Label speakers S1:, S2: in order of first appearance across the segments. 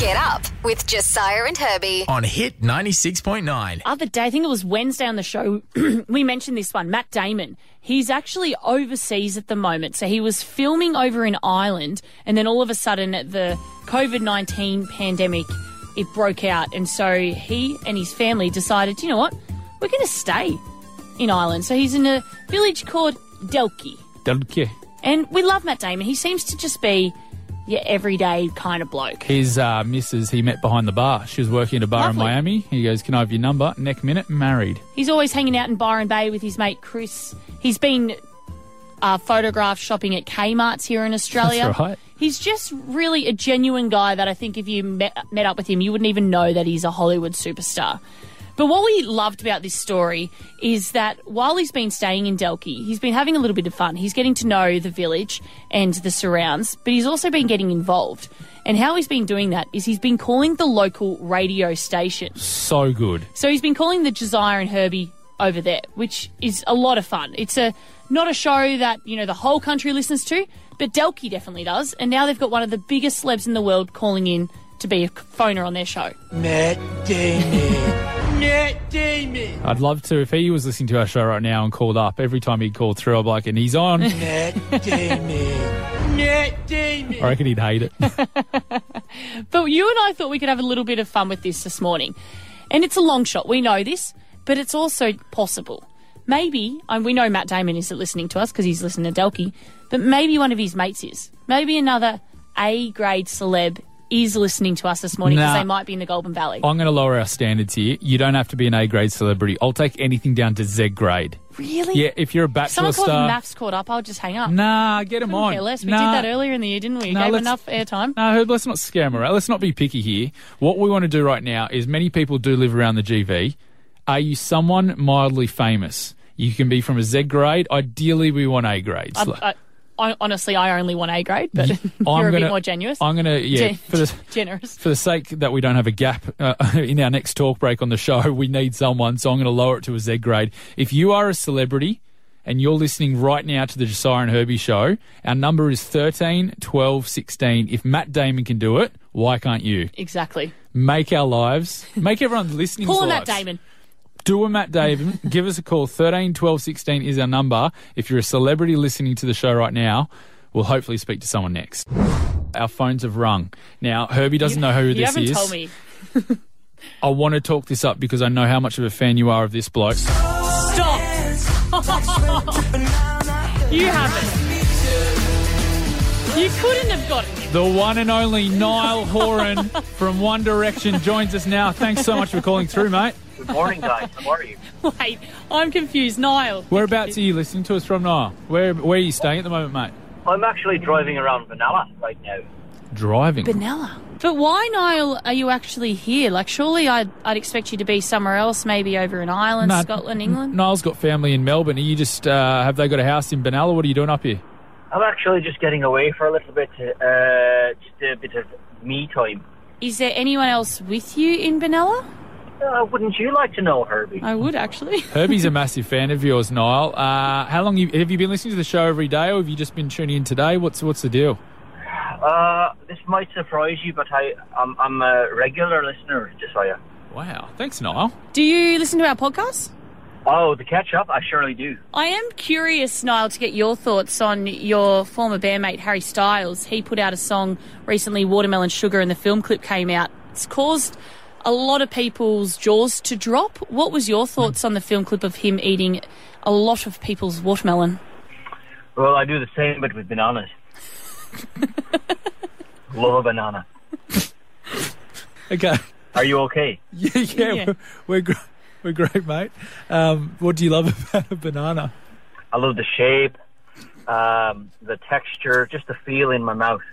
S1: Get up with Josiah and Herbie.
S2: On Hit 96.9.
S3: Other day, I think it was Wednesday on the show, we mentioned this one, Matt Damon. He's actually overseas at the moment. So he was filming over in Ireland, and then all of a sudden the COVID-19 pandemic, it broke out. And so he and his family decided, you know what, we're going to stay in Ireland. So he's in a village called Delky.
S4: Delky.
S3: And we love Matt Damon. He seems to just be your everyday kind of bloke.
S4: His missus he met behind the bar. She was working at a bar
S3: Lovely.
S4: in Miami. He goes, can I have your number? Next minute, married.
S3: He's always hanging out in Byron Bay with his mate Chris. He's been photographed shopping at Kmart's here in Australia.
S4: That's right.
S3: He's just really a genuine guy that I think if you met up with him, you wouldn't even know that he's a Hollywood superstar. But what we loved about this story is that while he's been staying in Delky, he's been having a little bit of fun. He's getting to know the village and the surrounds, but he's also been getting involved. And how he's been doing that is he's been calling the local radio station.
S4: So good.
S3: So he's been calling the Josiah and Herbie over there, which is a lot of fun. It's not a show that, you know, the whole country listens to, but Delky definitely does. And now they've got one of the biggest celebs in the world calling in to be a phoner on their show.
S5: Matt Damon. Matt Damon.
S4: I'd love to, if he was listening to our show right now and called up, every time he'd call through, I'd be like, and he's on.
S5: Matt Damon. Matt Damon.
S4: I reckon he'd hate it.
S3: But you and I thought we could have a little bit of fun with this morning. And it's a long shot. We know this, but it's also possible. Maybe, and we know Matt Damon isn't listening to us because he's listening to Delky, but maybe one of his mates is. Maybe another A-grade celeb is listening to us this morning because they might be in the Goulburn Valley.
S4: I'm going to lower our standards here. You don't have to be an A-grade celebrity. I'll take anything down to Z-grade.
S3: Really?
S4: Yeah, if you're a Bachelor
S3: Someone called
S4: star...
S3: maths caught up, I'll just hang up.
S4: Nah, get him on.
S3: Okay, less. We
S4: Nah.
S3: did that earlier in the year, didn't we?
S4: No,
S3: Gave enough airtime.
S4: No, Herb, let's not scare him around. Let's not be picky here. What we want to do right now is many people do live around the GV. Are you someone mildly famous? You can be from a Z grade. Ideally, we want A grades.
S3: Honestly, I only want A grade, but you're a bit more generous.
S4: I'm going to,
S3: generous.
S4: For the sake that we don't have a gap in our next talk break on the show, we need someone, so I'm going to lower it to a Z grade. If you are a celebrity and you're listening right now to the Josiah and Herbie show, our number is 13 12 16. If Matt Damon can do it, why can't you?
S3: Exactly.
S4: Make our lives, make everyone listening
S3: Call
S4: lives.
S3: Matt Damon.
S4: Do a Matt Damon. Give us a call. 13 12 16 is our number. If you're a celebrity listening to the show right now, we'll hopefully speak to someone next. Our phones have rung. Now, Herbie doesn't know who this is.
S3: You haven't told me.
S4: I want to talk this up because I know how much of a fan you are of this bloke.
S3: Stop! You haven't. You couldn't have gotten him.
S4: The one and only Niall Horan from One Direction joins us now. Thanks so much for calling through, mate.
S6: Good morning, guys. How are you?
S3: Wait, I'm confused. Niall.
S4: Whereabouts are you listening to us from, Niall? Where are you staying at the moment, mate?
S6: I'm actually driving around Vanilla right now.
S4: Driving?
S3: Vanilla. But why, Niall, are you actually here? Like, surely I'd expect you to be somewhere else, maybe over in Ireland, Scotland, England?
S4: Niall's got family in Melbourne. Are you just, have they got a house in Benalla? What are you doing up here?
S6: I'm actually just getting away for a little bit, just a bit of me time.
S3: Is there anyone else with you in Benalla?
S6: Wouldn't you like to know, Herbie?
S3: I would, actually.
S4: Herbie's a massive fan of yours, Niall. How long have you been listening to the show every day, or have you just been tuning in today? What's the deal?
S6: This might surprise you, but I'm a regular listener, Josiah.
S4: Wow. Thanks, Niall.
S3: Do you listen to our podcast?
S6: Oh, the catch-up? I surely do.
S3: I am curious, Niall, to get your thoughts on your former bandmate, Harry Styles. He put out a song recently, Watermelon Sugar, and the film clip came out. It's caused a lot of people's jaws to drop. What was your thoughts on the film clip of him eating a lot of people's watermelon?
S6: Well, I do the same, but with bananas. Love a banana.
S4: Okay.
S6: Are you okay?
S4: Yeah. We're great, mate. What do you love about a banana?
S6: I love the shape, the texture, just the feel in my mouth.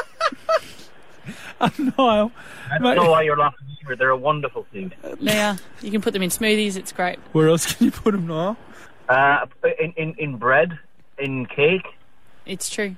S4: Niall.
S6: I don't know why you're laughing either. They're a wonderful food.
S3: Yeah, you can put them in smoothies. It's great.
S4: Where else can you put them, Niall?
S6: In bread, in cake.
S3: It's true.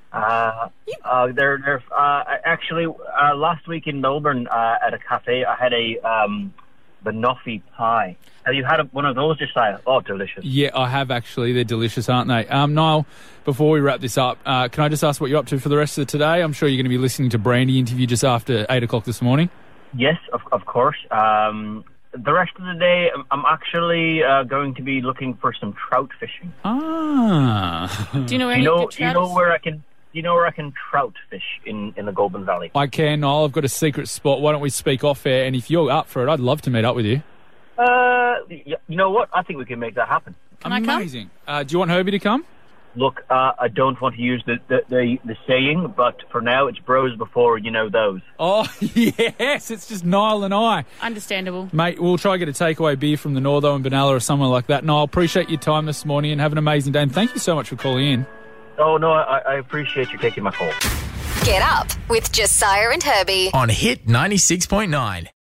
S6: They're actually last week in Melbourne at a cafe. I had a banoffee pie. Have you had one of those, Josiah? Oh, delicious.
S4: Yeah, I have actually. They're delicious, aren't they? Niall, before we wrap this up, can I just ask what you're up to for the rest of the day? I'm sure you're going to be listening to Brandy interview just after 8 o'clock this morning.
S6: Yes, of course. The rest of the day, I'm actually going to be looking for some trout fishing.
S4: Ah.
S3: Do you know where
S6: Do
S3: you
S6: you
S3: get trout?
S6: know where I can? Do you know where I can trout fish in the Goulburn Valley?
S4: I can, Niall. I've got a secret spot. Why don't we speak off air? And if you're up for it, I'd love to meet up with you.
S6: You know what? I think we can make that happen.
S3: Can I come?
S4: Amazing. Do you want Herbie to come?
S6: Look, I don't want to use the saying, but for now, it's bros before you know those.
S4: Oh, yes. It's just Niall and I.
S3: Understandable.
S4: Mate, we'll try to get a takeaway beer from the Northo and Benalla or somewhere like that. Niall, appreciate your time this morning and have an amazing day. And thank you so much for calling in.
S6: Oh, no, I appreciate you taking my call.
S1: Get up with Josiah and Herbie.
S2: On Hit 96.9.